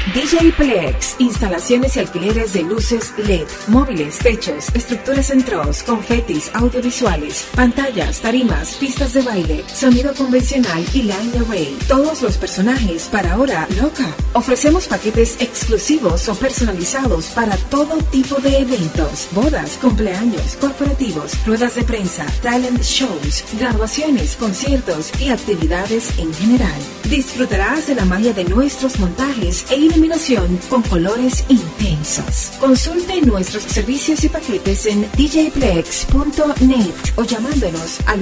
DJ Plex, instalaciones y alquileres de luces LED, móviles, techos, estructuras en troz, confetis, audiovisuales, pantallas, tarimas, pistas de baile, sonido convencional y line array. Todos los personajes para Hora Loca. Ofrecemos paquetes exclusivos o personalizados para todo tipo de eventos, bodas, cumpleaños, corporativos, ruedas de prensa, talent shows, graduaciones, conciertos y actividades en general. Disfrutarás de la magia de nuestros montajes e iluminación con colores intensos. Consulte nuestros servicios y paquetes en djplex.net o llamándonos al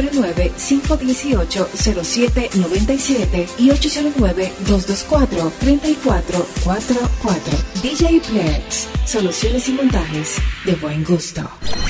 809-518-0797 y 809-224-3444. DJ Plex, soluciones y montajes de buen gusto.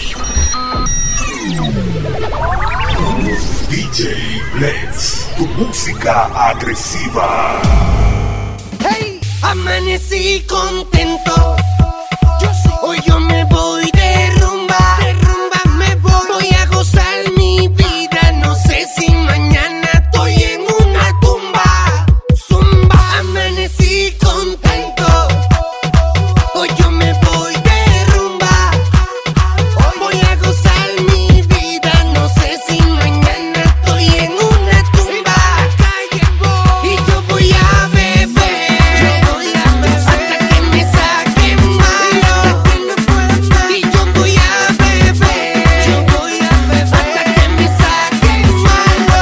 DJ Plex, tu música agresiva. Hey, amanecí contento. Hoy yo me voy de rumba, me voy a gozar mi vida. No sé si mañana estoy en una tumba. Zumba, amanecí contento. Hoy yo me voy de rumba, voy a gozar mi vida. No sé si mañana estoy en una tumba. Y yo voy a beber hasta que me saquen malo. Y yo voy a beber hasta que me saquen malo.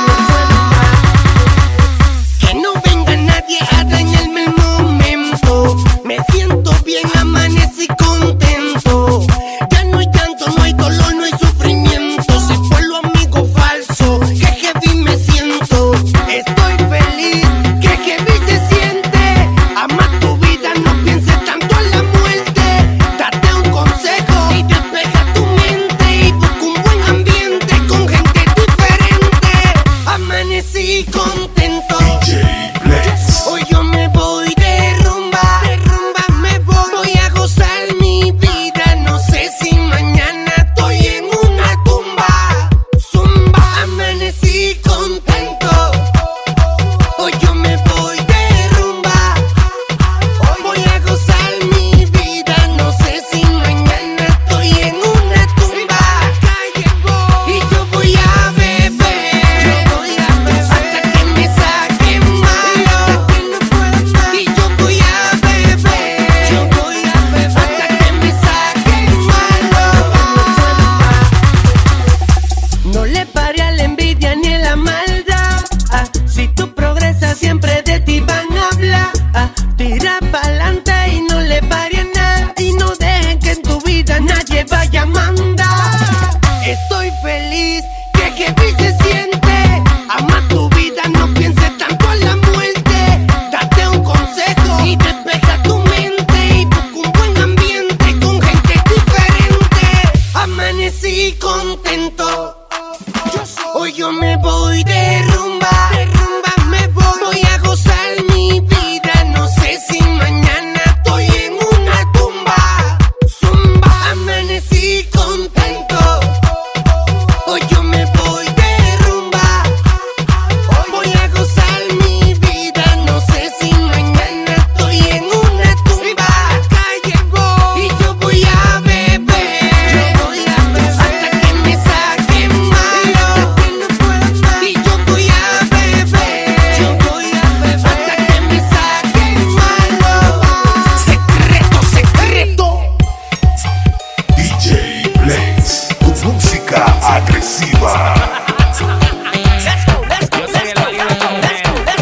Que no venga nadie a dañarme el momento. Me siento bien, amanecí contento. Ya no hay llanto, no hay dolor, no hay sufrimiento. Se fue lo amigo falso, que heavy me siento. Estoy feliz, que heavy se siente. Ama tu vida, no pienses tanto en la muerte. Date un consejo y despeja tu mente. Y busca un buen ambiente con gente diferente. Amanecí contento. DJ Plex. Hoy yo me voy de rumba, me voy a gozar mi vida. No sé si mañana estoy en una tumba. Zumba, amanecí contento. Hoy yo me voy de rumba, voy a gozar mi vida. No sé si mañana estoy en una tumba. Y yo voy a beber hasta que me saquen malo. Y yo voy a beber hasta que me saquen malo. No le pare a la envidia ni a la maldad. Si tú progresas siempre de ti van a hablar. Tira pa'lante y no le pare a nada. Y no dejen que en tu vida nadie vaya a mandar. Estoy feliz, que heavy se siente. Ama tu vida, no pienses tanto en la muerte. Date un consejo y despeja tu mente. Y busca un buen ambiente con gente diferente. Amanecí contento. Hoy yo me voy de rumba, me voy a gozar mi vida. No sé si mañana estoy en una tumba. Zumba, amanecí contento. Hoy yo me voy de rumba, voy a gozar mi vida. No sé si mañana estoy en una tumba. Y yo voy a beber hasta que me saquen malo. Y yo voy a beber hasta que me saquen malo. Secreto, secreto. DJ Plex, tu música agresiva. Yo soy el marido de esta mujer.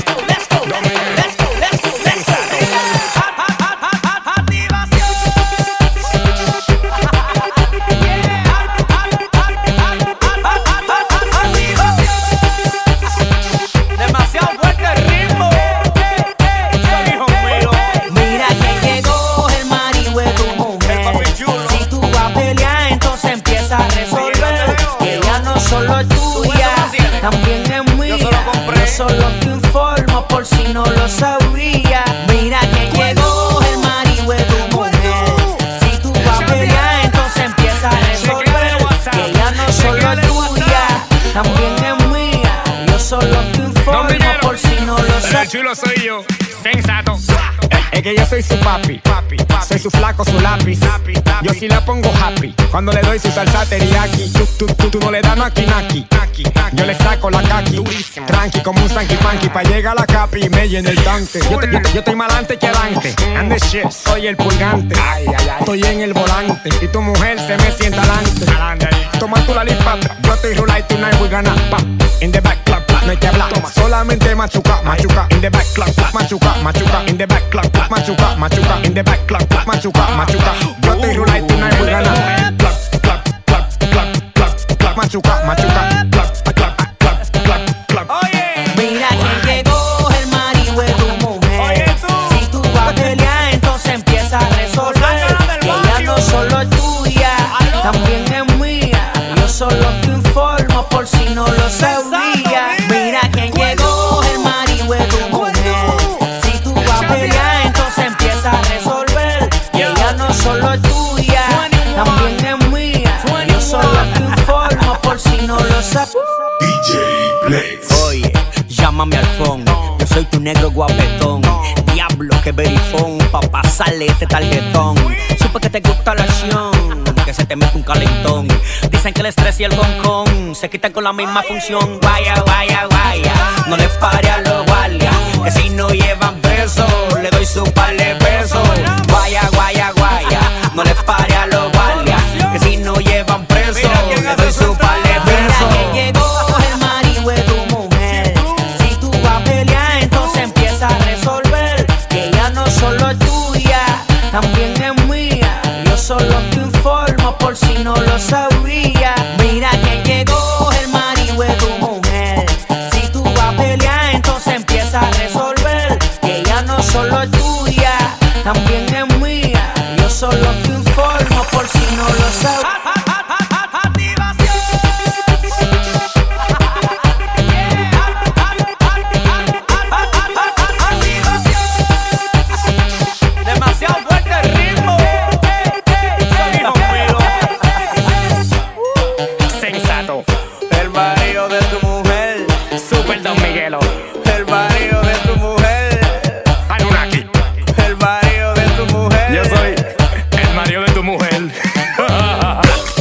Demasiado fuerte el ritmo. Soy hijo mío. Mira que llegó el marido de tu mujer. Si tú vas a pelear, entonces empieza a resolver. Que ella no solo es tuya, también es mía. Yo solo te informo por si no lo sabría. Mira que llegó el marido de tu mujer. Si tú vas a pelear, entonces empieza a resolver. Que ella no solo es tuya, también es mía. Yo solo te informo por si no lo sabía. chulo soy yo, sensato. Es que yo soy su papi, soy su flaco, su lápiz. Yo sí la pongo happy cuando le doy su salsa teriyaki. Tú no le das naki. Yo le saco la kaki, tranqui como un sanky panky. Pa' llegar a la capi y me llena el tanque. Yo estoy más adelante que adelante. And the shit, soy el pulgante. Estoy en el volante y tu mujer se me sienta adelante. Toma tu la lipa, yo estoy rula y tonight we gonna pop. In the back, clap, clap, no hay que hablar. Solamente machuca. In the back, clap, clap, machuca. In the back, clap, clap, machuca. In the back, clap, clap, machuca. Yo estoy rula y tonight we gonna clap, machuca. Clap. Mira quién llegó, el marido de tu mujer. Oye, tú. Si tú vas a pelear, entonces empieza a resolver. Que ella no solo es tuya, también es mía. Yo solo te informo por si no lo sabía. Mira quién llegó, el marido de tu mujer. Si tú vas a pelear, entonces empieza a resolver. Que ella no solo es tuya, también es mía. Yo solo te informo por si no lo sabía. DJ Blaze. Oye, llámame al phone. Yo soy tu negro guapetón. Diablo, que verifón. Pa' pasarle este tarjetón. Supe que te gusta la acción, que se te mete un calentón. Dicen que el estrés y el concón se quitan con la misma función. Guaya. No les pare a los guardias, que si no llevan preso, le doy su par de pesos. Guaya. No les pare a los guardias, que si no llevan preso, le doy su par de pesos. Mira que llegó el marido de tu mujer. Si tú vas a pelear, entonces empieza a resolver. Que ella no solo es tuya, también es mía. Yo solo te informo por si no lo sabía. Mira quién llegó, el marido de tu mujer. Si tú vas a pelear, entonces empieza a resolver. Que ella no solo es tuya, también es mía. Yo solo te informo por si no lo sabía. Demasiado fuerte el ritmo. Son hijos míos. Sensato, El marido de tu mujer. Super Don Miguelo, El marido de tu mujer. Anunnaki. El marido de tu mujer. Yo soy el marido de tu mujer.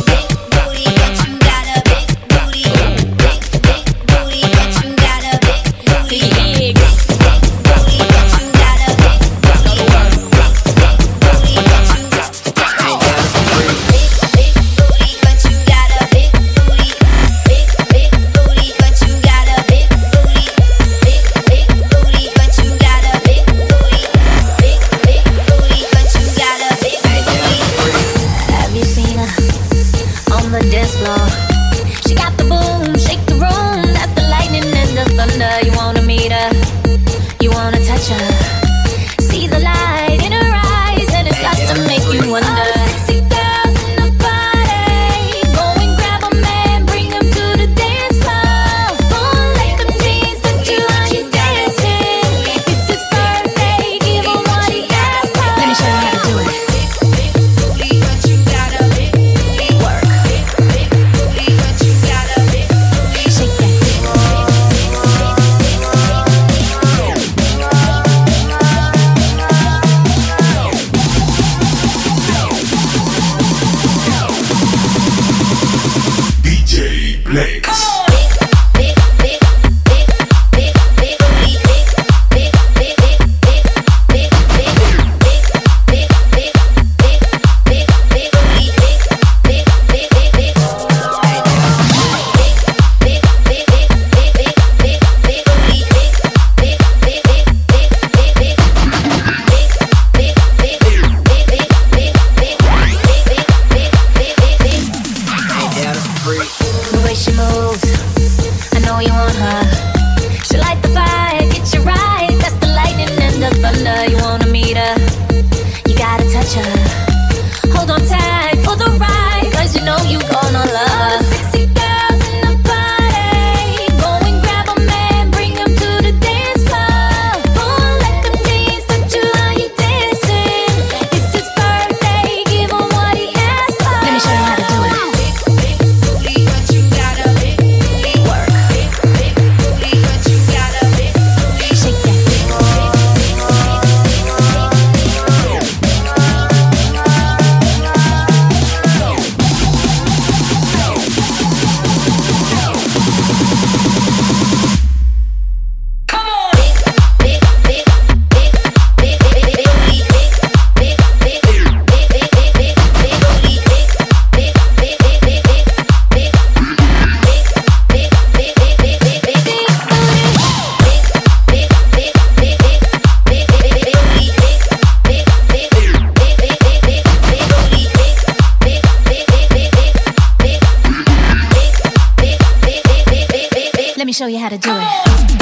you how to do it.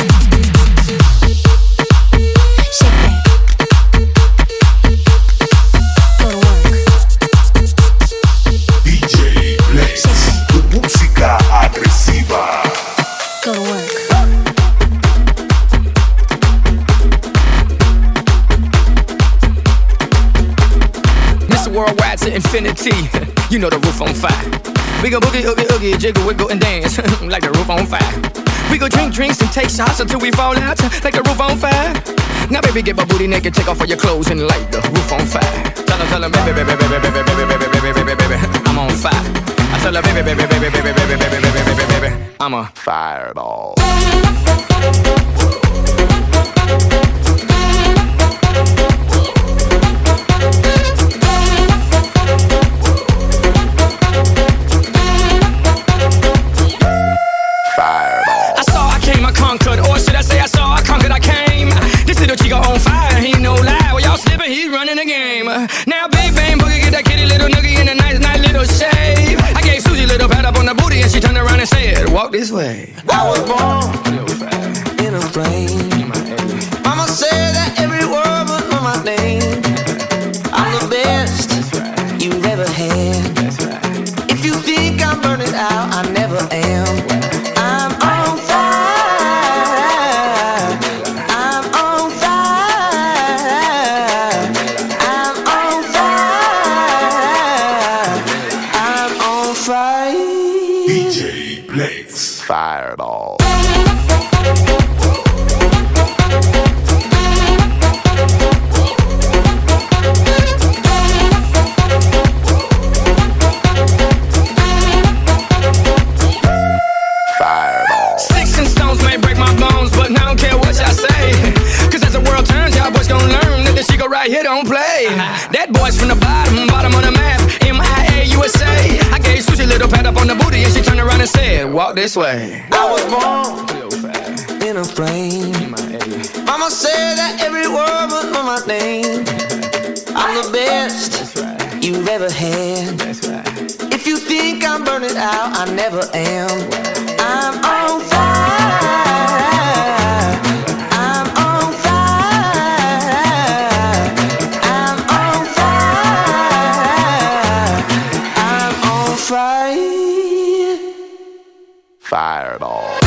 Shake that. Go to work. DJ Blaze, tu música agresiva. Go to work. Mr. Worldwide to infinity. You know the roof on fire. We go boogie, oogie, oogie, jiggle, wiggle, and dance like the roof on fire. We go drink drinks and take shots until we fall out like the roof on fire. Now baby, get my booty naked, take off all your clothes and light the roof on fire. Tell her, baby, baby, baby, baby, baby, baby, baby, baby, baby, I'm on fire. I tell her, baby, baby, baby, baby, baby, baby, baby, baby, baby, I'm a fireball. Conquered, or should I say I saw, I conquered, I came. This little chico on fire, he no lie. Well, y'all slipping, he's running the game. Now Big Bang Boogie get that kitty little noogie in a nice little shave. I gave Susie a little pat up on the booty and she turned around and said, walk this way. I was born in a plane. Mama said that every word was on my name. I'm the best you've ever had. If you think I'm burning out, I never am. I'm on fire. DJ Blaze, fireball. Sticks and stones may break my bones, but I don't care what y'all say. Cause as the world turns, y'all boys gon' learn that this chico right here don't play. That boy's from the bottom of the map, MIA, USA. I gave Susie a little pat up on the booty and she turned around and said, walk this way. I was born in a plane. Mama said that every word was on my name. I'm the best you've ever had. If you think I'm burning out, I never am. I'm on fire. I'm on fire. I'm on fire. I'm on fire. Fireball.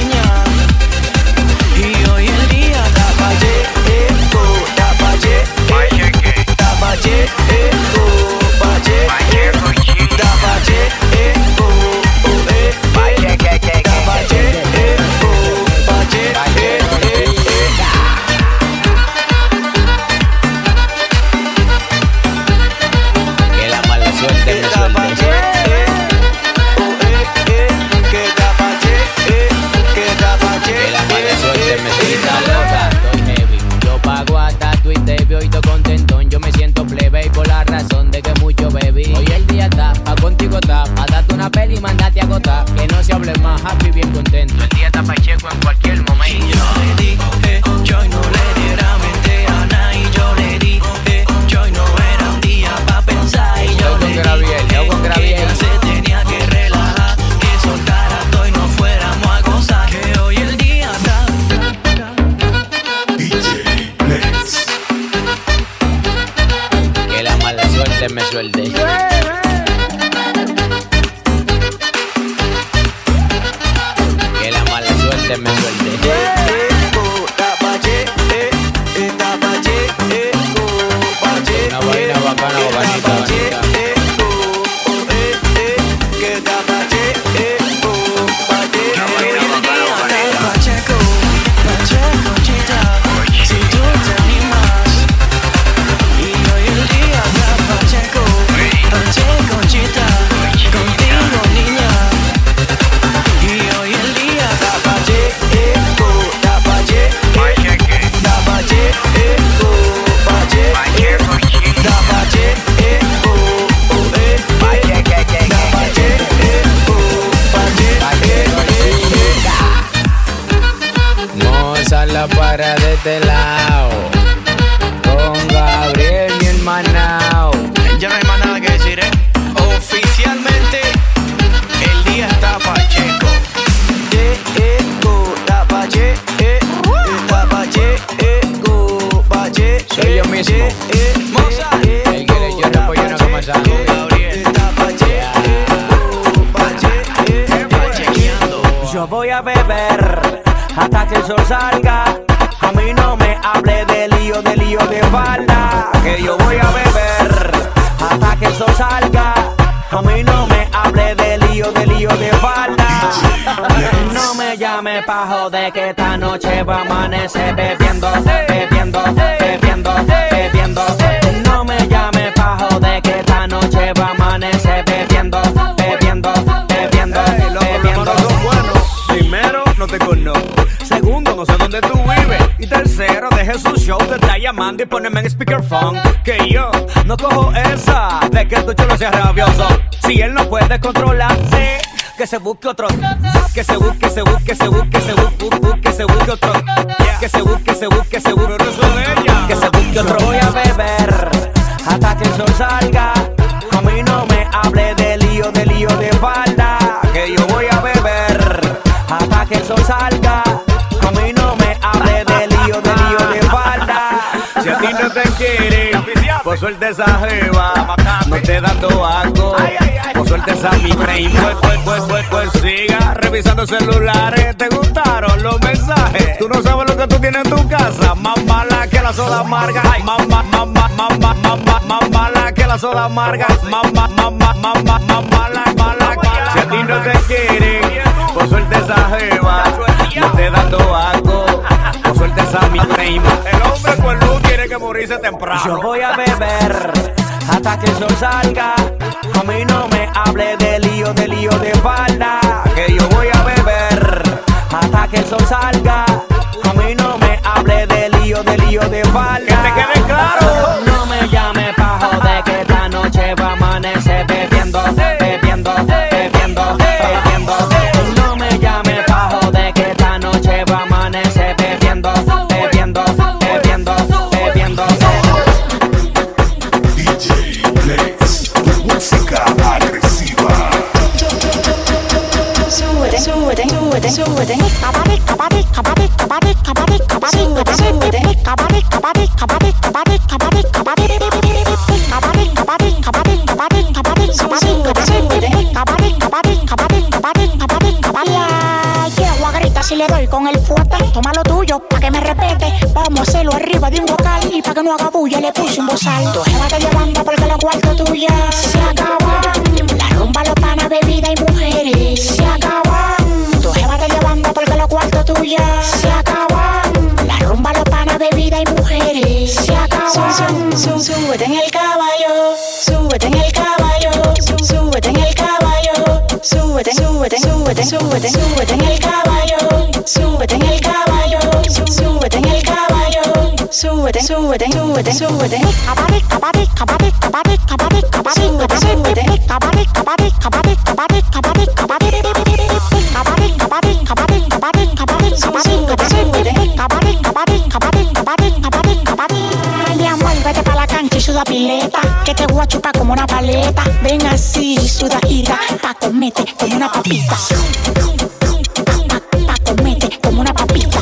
Contigo niña, una peli y mandate a agotar. Que no se hable más, happy, bien contento. El día está pacheco en cualquier momento. Y yo le di, yo no le diera mente a nadie. Y yo le di, yo no era un día pa' pensar. Y yo le di, que ella se tenía que relajar, que soltara todo y nos fuéramos a gozar. Que hoy el día está DJ Plex. Que la mala suerte me suelte. Que la mala suerte me suelte. Una vaina bacana, bonita. Para de este lado con Gabriel y el Manao. Ya no hay más nada que decir, Oficialmente el día está pacheco. Está pacheco. Soy yo mismo. El que le llora pollo no come sano. Yo voy a beber hasta que el sol salga. A mí no me hable de lío de falda. Que yo voy a beber hasta que el sol salga. A mí no me hable de lío de falda. No me llame pa' joder que esta noche va a amanecer bebiendo. No me llame pa' joder que esta noche va a amanecer bebiendo. Primero, no te conozco. Segundo, no sé dónde tú vives. Y tercero, deje su show, te está llamando y poneme en speakerphone. Que yo no cojo esa de que tu chulo sea rabioso. Si él no puede controlarse, que se busque otro. Que se busque otro. Que se busque otro. Voy a beber hasta que el sol salga. A mí no me hable de lío de falda. Que yo voy a beber hasta que el sol salga. A mí no me hable de lío de falda. Si a ti no te quieren, pues suelta esa jeva. No te dando algo, pues suelta esa mi brain. Pues siga revisando celulares. ¿Te gustaron los mensajes? Tú no sabes lo que tú tienes en tu casa. Más mala que la soda amarga. Más mala que la soda amarga. Más mala. Si a ti no te quieren, pues suelta esa jeva. No te dando algo, pues suelta esa mi brain. El hombre con luz tiene que morirse temprano. Yo voy a beber hasta que el sol salga. A mí no me hable de lío de falda. Que yo voy a beber hasta que el sol salga. A mí no me hable de lío de falda. Que te quede claro. No me llame pa' joder que esta noche va a amanecer bebiendo. No me llame pa' joder que esta noche va a amanecer bebiendo. DJ Plex. Música agresiva. Si le doy con el fuerte, toma lo tuyo pa' que me respete. Vamos a hacerlo arriba de un vocal y pa' que no haga bulla le puse un bozal. Tu jeva te llevando porque los cuartos tuyos se acaban. La rumba, los panas, bebida y mujeres se acaban. Tu jeva te llevando porque los cuartos tuyos se acaban. La rumba, los panas, bebida y mujeres se acaban. Súbete en el caballo, súbete en el caballo, súbete en el caballo, súbete en el caballo. Súbete en el caballo, súbete en el caballo, súbete. Vete pa' la cancha y suda pileta, que te voy a chupar como una paleta. Ven así, sudadita, pa' comete como una papita. Pa' comete como una papita.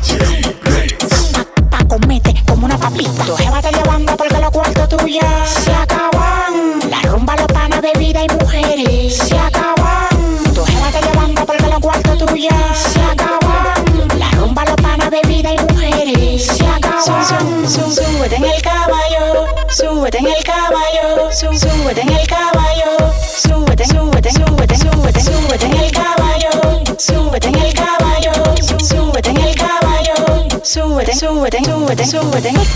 Pa' comete como una papita. Tu jeva te llevando porque los cuartos tuyos se acaban. La rumba, los panas, bebida y mujeres se acaban. Tu jeva te llevando porque los cuartos tuyos se acaban. La rumba, los panas, bebida y mujeres se acaban. Súbete en el caballo, súbete en el caballo, súbete en el caballo, súbete en el caballo, súbete en el caballo, súbete en el caballo, súbete en el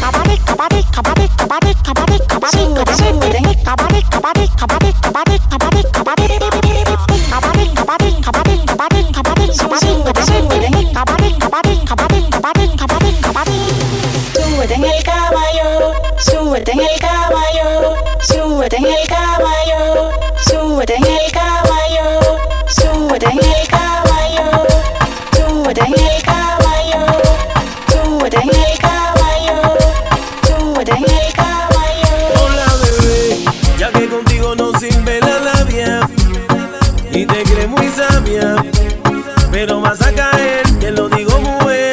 súbete en el caballo, súbete en el caballo, súbete en el caballo, súbete en el caballo, súbete en el caballo, súbete en el caballo, súbete en el caballo, súbete en el caballo. Hola bebé, ya que contigo no sirve la labia y te crees muy sabia, pero vas a caer, te lo digo mujer.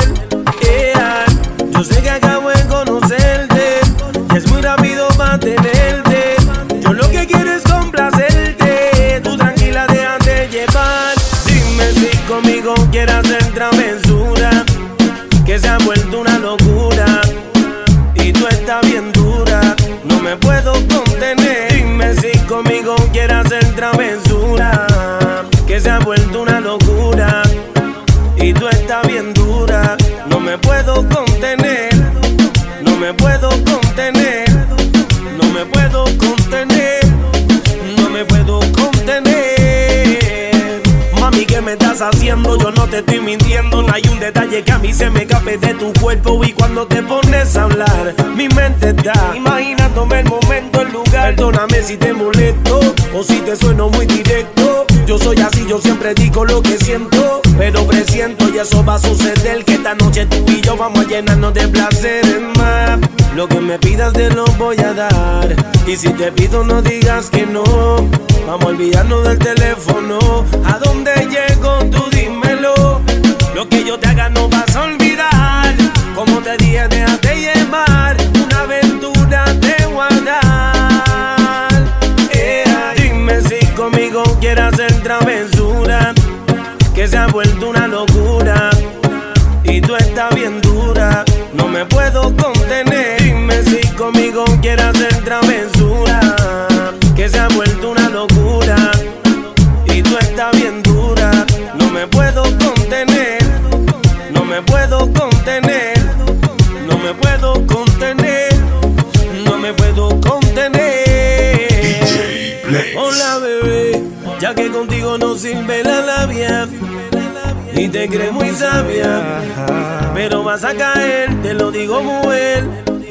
Yo sé que acabo de conocerte y es muy rápido mantenerte. Yo lo que quiero es complacerte. Tú tranquila, déjate llevar. Dime si conmigo quieres hacer travesura, que se ha vuelto una locura y tú estás bien dura. No me puedo contener. Dime si conmigo quieres hacer travesura, que se ha vuelto una locura y tú estás bien dura. No me puedo contener, no me puedo contener, no me puedo contener, no me puedo contener. Mami, ¿qué me estás haciendo? Yo no te estoy mintiendo. No hay un detalle que a mí se me escape de tu cuerpo. Y cuando te pones a hablar, mi mente está imaginándome el momento, el lugar. Perdóname si te molesto o si te sueno muy directo. Yo soy así, yo siempre digo lo que siento, pero presiento y eso va a suceder, que esta noche tú y yo vamos a llenarnos de placeres más. Lo que me pidas te lo voy a dar, y si te pido no digas que no. Vamos a olvidarnos del teléfono. ¿A dónde llego? Tú dímelo. Lo que yo te haga no vas a olvidar. Como te dije, déjate llevar. Una aventura te voy a dar. Dime si conmigo quieres hacer travesura, que se ha vuelto una locura y tú estás bien dura. No me puedo contener. Dime si conmigo quieres hacer travesura, que se ha vuelto una locura y tú estás bien dura. No me puedo contener, no me puedo contener, no me puedo contener, no me puedo contener. DJ Blaze. Hola bebé, ya que contigo no sirve la labia y te crees muy sabia, pero vas a caer, te lo digo mujer.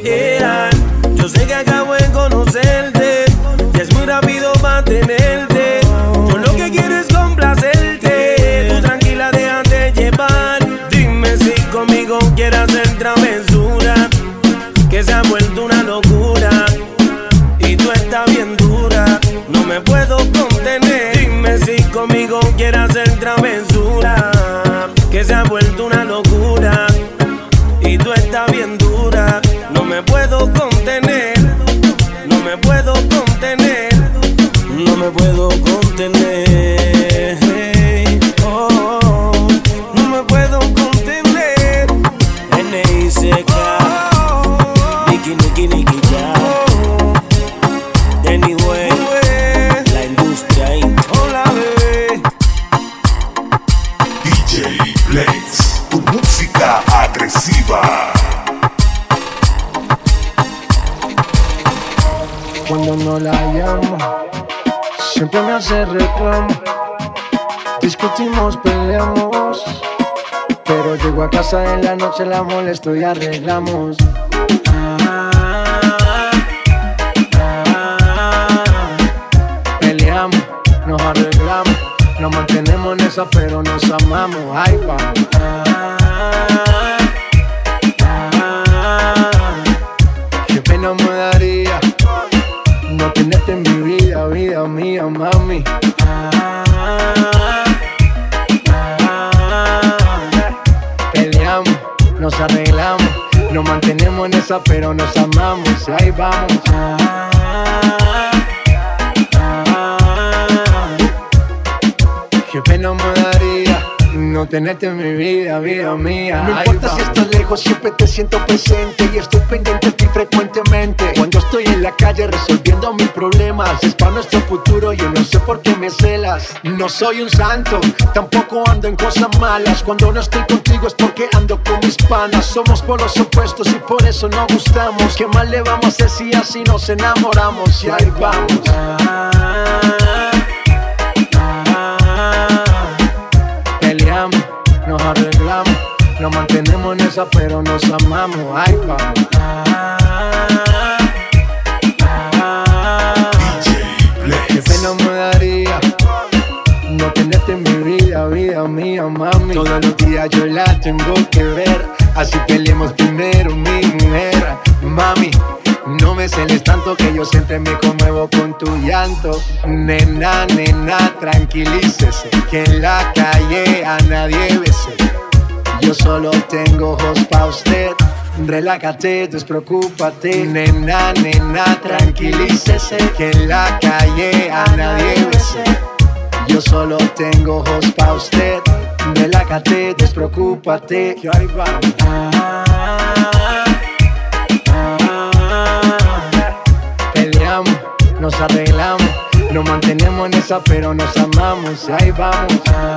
Yo sé que acabo de conocerte y es muy rápido mantenerte. Yo lo que quiero es complacerte. Tú tranquila, déjate llevar. Dime si conmigo quieres hacer travesura, que se ha vuelto una locura y tú estás bien dura. No me puedo contener. Dime si conmigo quieres hacer travesura, que se ha vuelto una locura y tú estás bien dura. No me puedo contener, no me puedo contener, no me puedo contener. Oh, no me puedo contener. N.I.C.K. Niki, Niki, Niki, ya. Anyway, la industria ahí. Hola, bebé. DJ Blaze, tu música agresiva. Cuando no la llamo, siempre me hace reclamo. Discutimos, peleamos, pero llego a casa en la noche, la molesto y arreglamos. Peleamos, nos arreglamos, Nos mantenemos en esa pero nos amamos. Ay, vamos. Qué pena me daría no tenerte en mi vida, vida mía, mami. Peleamos, nos arreglamos, nos mantenemos en esa pero nos amamos. Ahí vamos. Qué pena me daría no tenerte en mi vida, vida mía. No importa si estás lejos, siempre te siento presente y estoy pendiente de ti frecuentemente. Cuando estoy en la calle resolviendo mis problemas, es para nuestro futuro, yo no sé por qué me celas. No soy un santo, tampoco ando en cosas malas. Cuando no estoy contigo es porque ando con mis panas. Somos polos opuestos y por eso nos gustamos. ¿Qué más le vamos a hacer si así nos enamoramos? Y ahí vamos. Peleamos, nos arreglamos, nos mantenemos en esa pero nos amamos. Ay, vamos. Qué pena me daría no tenerte en mi vida, vida mía, mami. Todos los días yo la tengo que ver, así peleemos primero, mi mujer. Mami, no me celes tanto que yo siempre me conmuevo con tu llanto. Nena, nena, tranquilícese, que en la calle a nadie bese. Yo solo tengo ojos pa' usted, relájate, despreocúpate. Nena, nena, tranquilícese, que en la calle a nadie bese. Yo solo tengo ojos pa' usted, relájate, despreocúpate. Que ahí vamos. Peleamos, nos arreglamos, nos mantenemos en esa pero nos amamos. Ahí vamos.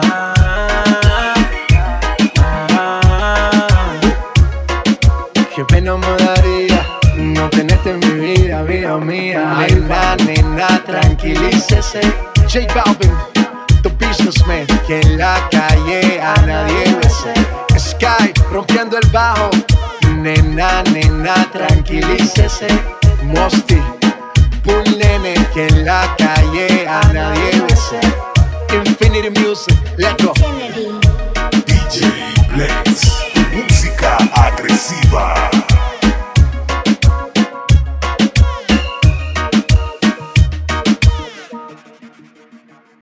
Qué pena me daría no tenerte en mi vida, vida mía. Nena, nena, tranquilícese. J Balvin, the businessman, que en la calle a nadie bese. Sky, rompiendo el bajo. Nena, nena, tranquilícese. Mosty, Pool Nene, que en la calle a nadie bese. Infinity Music, let's go.